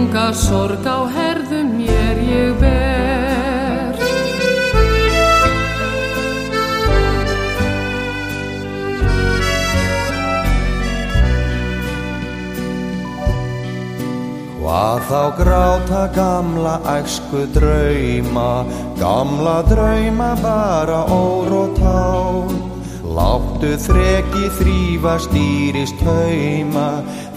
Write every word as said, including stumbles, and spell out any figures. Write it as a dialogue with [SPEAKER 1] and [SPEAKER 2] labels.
[SPEAKER 1] þunga sorg á herðum mér ég ber.
[SPEAKER 2] Hvað þá gráta gamla æsku drauma, gamla drauma bara ór og tár. Láttu þreki þrífa stýrist hauma,